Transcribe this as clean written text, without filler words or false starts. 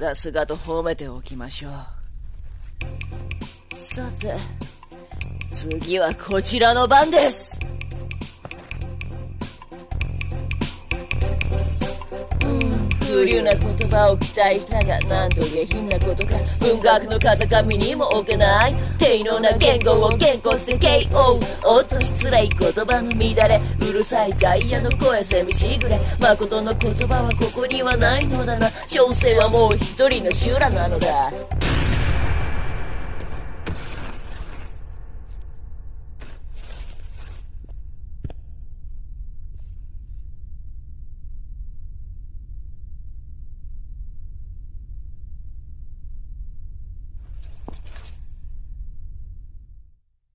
さすがと褒めておきましょう。さて、次はこちらの番です。風流な言葉を期待したが、なんと下品なことか。文学の風上にも置けない低能な言語を原稿して KO。 おっと失礼、言葉の乱れ、うるさい外野の声せみしぐれ。誠の言葉はここにはないのだな。小生はもう一人の修羅なのだ。